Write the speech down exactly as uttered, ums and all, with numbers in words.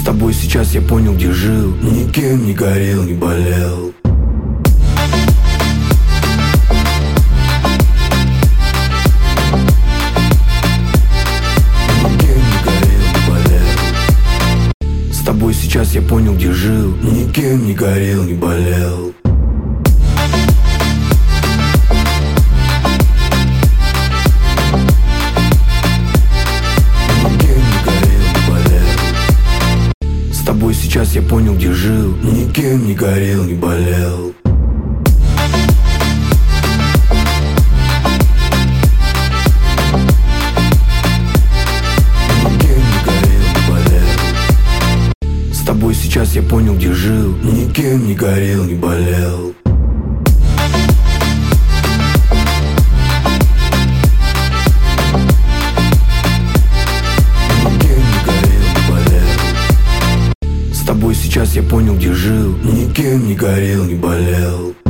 тобой сейчас я понял, где жил. Никем не горел, не болел. Никем не горел, не болел. С тобой сейчас я понял, где жил. Никем не горел, не болел. С тобой сейчас я понял, где жил. Никем не горел, не болел. Никем не горел, не болел. С тобой сейчас я понял, где жил. Никем не горел, не болел. С тобой сейчас я понял, где жил. Никем не горел, не болел.